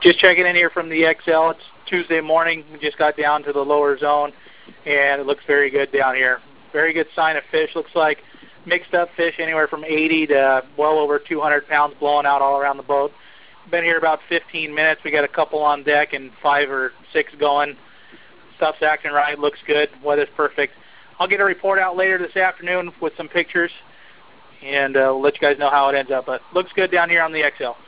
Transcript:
Just checking in here from the XL. It's Tuesday morning. We just got down to the lower zone, and it looks very good down here. Very good sign of fish. Looks like mixed up fish anywhere from 80 to well over 200 pounds blowing out all around the boat. Been here about 15 minutes. We got a couple on deck and 5 or 6 going. Stuff's acting right. Looks good. Weather's perfect. I'll get a report out later this afternoon with some pictures, and we'll let you guys know how it ends up. But looks good down here on the XL.